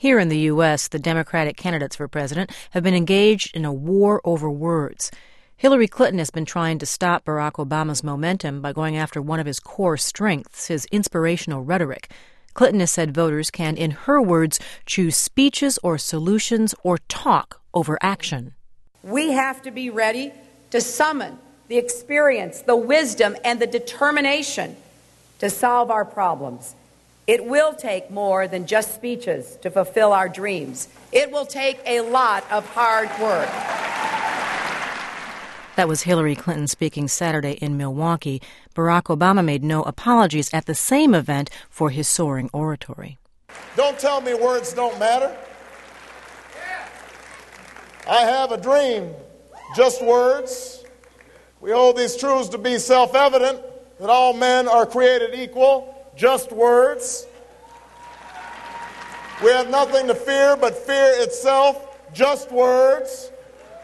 Here in the U.S., the Democratic candidates for president have been engaged in a war over words. Hillary Clinton has been trying to stop Barack Obama's momentum by going after one of his core strengths, his inspirational rhetoric. Clinton has said voters can, in her words, choose speeches or solutions or talk over action. We have to be ready to summon the experience, the wisdom, and the determination to solve our problems. It will take more than just speeches to fulfill our dreams. It will take a lot of hard work. That was Hillary Clinton speaking Saturday in Milwaukee. Barack Obama made no apologies at the same event for his soaring oratory. Don't tell me words don't matter. I have a dream, just words. We hold these truths to be self-evident, that all men are created equal, just words. We have nothing to fear but fear itself, just words,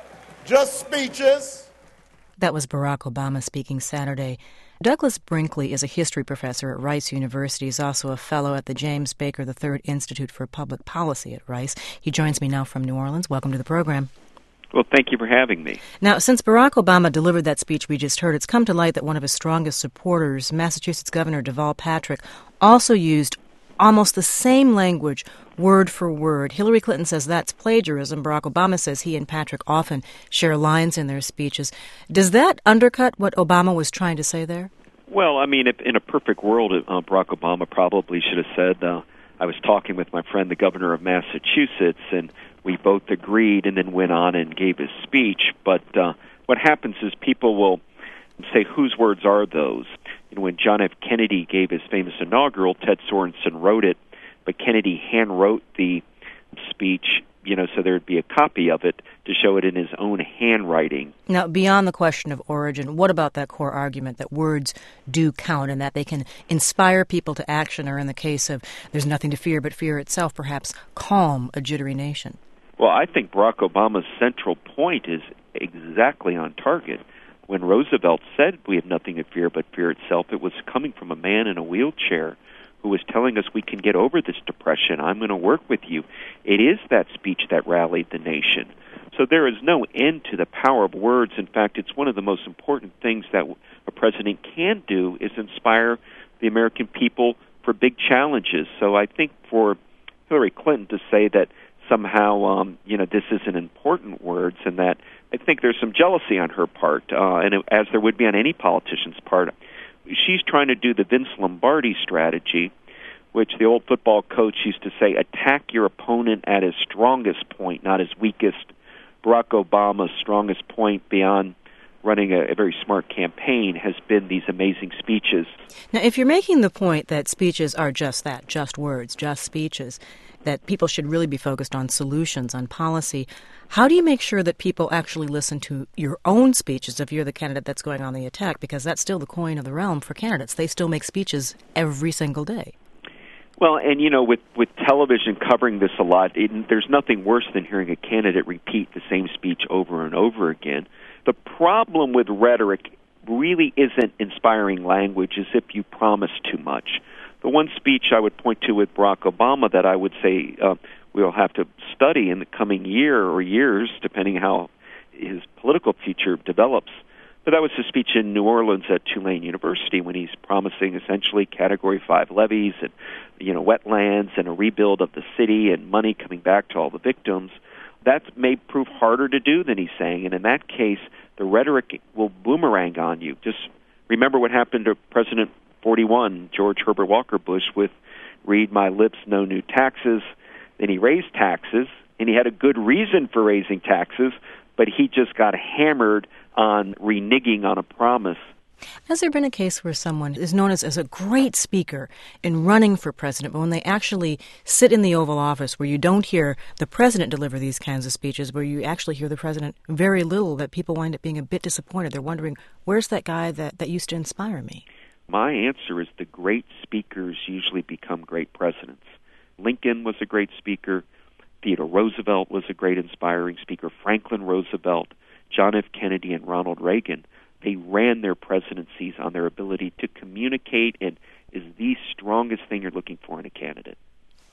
just speeches. That was Barack Obama speaking Saturday. Douglas Brinkley is a history professor at Rice University. He's also a fellow at the James Baker III Institute for Public Policy at Rice. He joins me now from New Orleans. Welcome to the program. Well, thank you for having me. Now, since Barack Obama delivered that speech we just heard, it's come to light that one of his strongest supporters, Massachusetts Governor Deval Patrick, also used almost the same language, word for word. Hillary Clinton says that's plagiarism. Barack Obama says he and Patrick often share lines in their speeches. Does that undercut what Obama was trying to say there? Well, I mean, if in a perfect world, Barack Obama probably should have said, I was talking with my friend, the governor of Massachusetts, and we both agreed, and then went on and gave his speech. But what happens is people will say, whose words are those? You know, when John F. Kennedy gave his famous inaugural, Ted Sorensen wrote it, but Kennedy hand-wrote the speech, so there'd be a copy of it to show it in his own handwriting. Now, beyond the question of origin, what about that core argument that words do count and that they can inspire people to action, or in the case of there's nothing to fear but fear itself, perhaps calm a jittery nation? Well, I think Barack Obama's central point is exactly on target. When Roosevelt said we have nothing to fear but fear itself, it was coming from a man in a wheelchair who was telling us we can get over this depression. I'm going to work with you. It is that speech that rallied the nation. So there is no end to the power of words. In fact, it's one of the most important things that a president can do is inspire the American people for big challenges. So I think for Hillary Clinton to say that somehow, this isn't important words, and that I think there's some jealousy on her part, as there would be on any politician's part. She's trying to do the Vince Lombardi strategy, which the old football coach used to say, attack your opponent at his strongest point, not his weakest. Barack Obama's strongest point beyond running a very smart campaign has been these amazing speeches. Now, if you're making the point that speeches are just that, just words, just speeches, that people should really be focused on solutions, on policy, how do you make sure that people actually listen to your own speeches if you're the candidate that's going on the attack? Because that's still the coin of the realm for candidates. They still make speeches every single day. Well, and with television covering this a lot, there's nothing worse than hearing a candidate repeat the same speech over and over again. The problem with rhetoric really isn't inspiring language, as if you promise too much. The one speech I would point to with Barack Obama that I would say we'll have to study in the coming year or years, depending how his political future develops, but that was his speech in New Orleans at Tulane University when he's promising essentially Category 5 levees and, wetlands and a rebuild of the city and money coming back to all the victims. That may prove harder to do than he's saying, and in that case, the rhetoric will boomerang on you. Just remember what happened to President 41, George Herbert Walker Bush, with read my lips, no new taxes. Then he raised taxes, and he had a good reason for raising taxes, but he just got hammered on reneging on a promise. Has there been a case where someone is known as a great speaker in running for president, but when they actually sit in the Oval Office where you don't hear the president deliver these kinds of speeches, where you actually hear the president very little, that people wind up being a bit disappointed? They're wondering, where's that guy that used to inspire me? My answer is the great speakers usually become great presidents. Lincoln was a great speaker. Theodore Roosevelt was a great inspiring speaker. Franklin Roosevelt, John F. Kennedy, and Ronald Reagan, they ran their presidencies on their ability to communicate and is the strongest thing you're looking for in a candidate.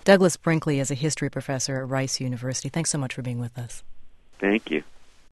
Douglas Brinkley is a history professor at Rice University. Thanks so much for being with us. Thank you.